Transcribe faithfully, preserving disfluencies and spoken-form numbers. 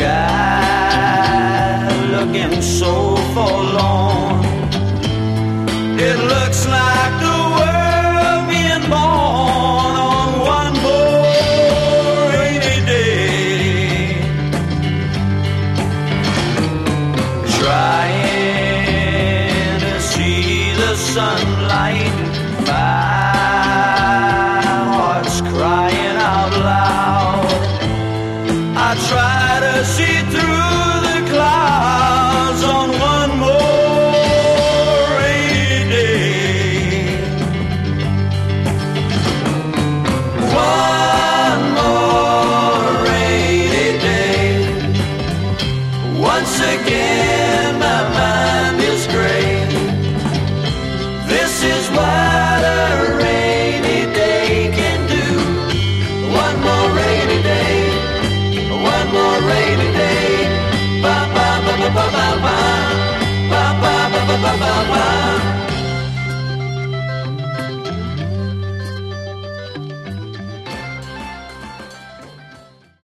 sky looking so forlorn. It looks like the world being born on one more rainy day. Trying to see the sunlight, my heart's crying out loud. I try